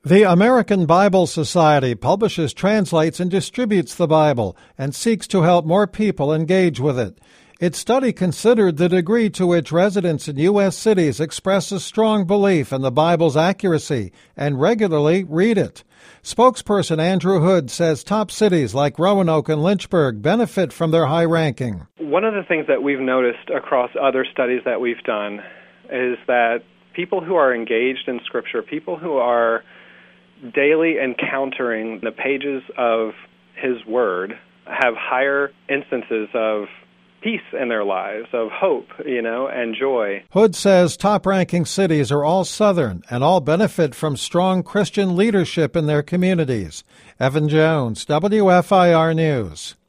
The American Bible Society publishes, translates, and distributes the Bible and seeks to help more people engage with it. Its study considered the degree to which residents in U.S. cities express a strong belief in the Bible's accuracy and regularly read it. Spokesperson Andrew Hood says top cities like Roanoke and Lynchburg benefit from their high ranking. One of the things that we've noticed across other studies that we've done is that people who are engaged in Scripture, people who are daily encountering the pages of His Word, have higher instances of peace in their lives, of hope, and joy. Hood says top-ranking cities are all Southern and all benefit from strong Christian leadership in their communities. Evan Jones, WFIR News.